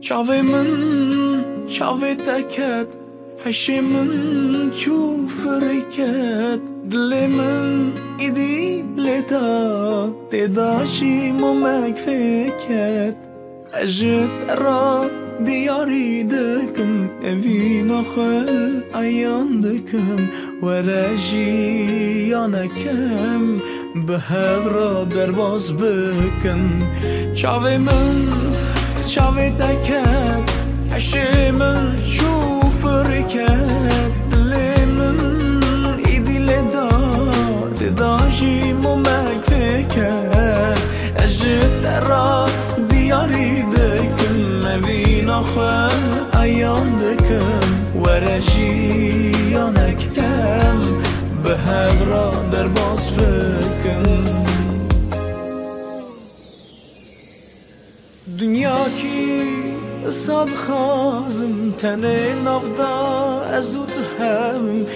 چاوی من چاوی دکت حشی من چو فرکت دل من ایدی لدا دیداشی ممک فکت اجت را دیاری دکم اوی نخل ایان دکم ورجی یانکم به هفرا درباز بکن چاوی من چاوی دکت حشی من چو فرکت دل من ایدی لدا دیداشی ممک فکت اجت را دیاری دکم اوی نخل ایان دکم ورجی یانکم به هفرا درباز بکن دنیا کی صد خازم تنه نفدا ازود هم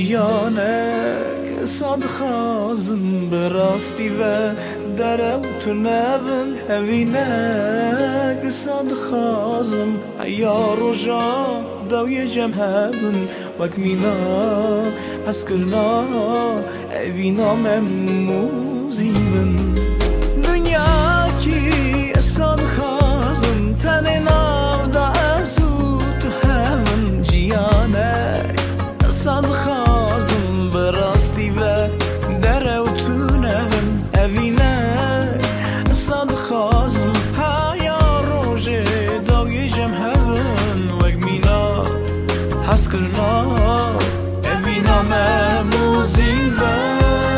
جیانک صد خازم براستی و درو تو نون هوینک صد خازم ایا رجا دوی جمهبن وک مینا حس کرنا اوینا مموزیبن دنیا کی صد خازم تنه نفدا ازود هم جیانک صد خازم براستی و درو تو نون هوینک صد خازم هایا روژه دوی جمهبن وک مینا حس کرنا اوینا مموزیبن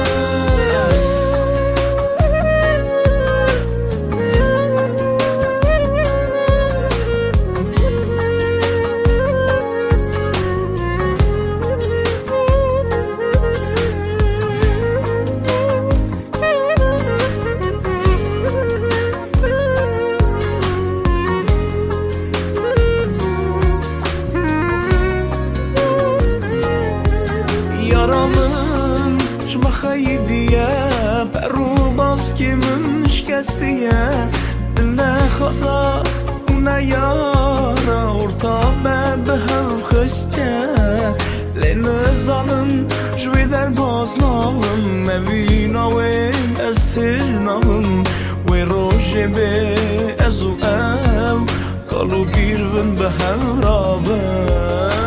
یارامın şmaxayı diye Peru baskimin şikestiye Dilne xasa una yara Orta be hev xışçe Lene zanın jveder baznavım Evi navim ez hirnavım Ve roje be ezu ev Kalu girvin be hev rabim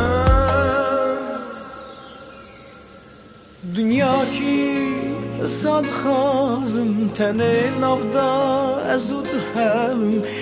دنیا کی صد خازم تنه نفدا ازود هم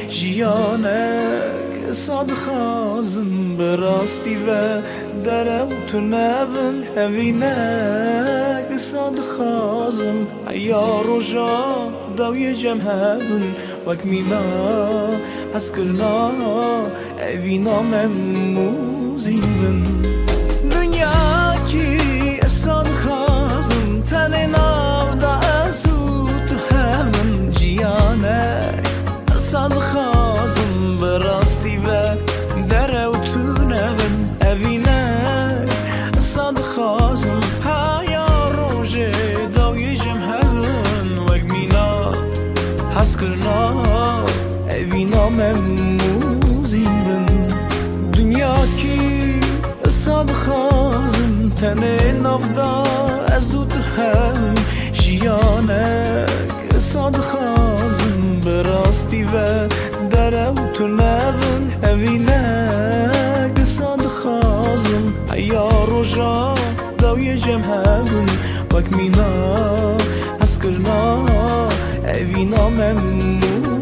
جیانک صد خازم براستی و درو تو نون هوینک صد خازم ایا رجا دوی جمهبن وک مینا حس کرنا اوینا مموزیبن دنیا کی صد خازم تنه نفدا ازود هم جیانک صد خازم براستی و درو تو نون اوینک صد خازم هایا روژه دوی جمهبن وک مینا حس کرنا اوینا مموزیبن دنیا کی صد خازم تنه نفدا ازود هم جیانک صد خازم براستی و درو تو نون هوینک صد خازم ایا رجا دوی جمهبن وک مینا حس کرنا اوینا مموزیبن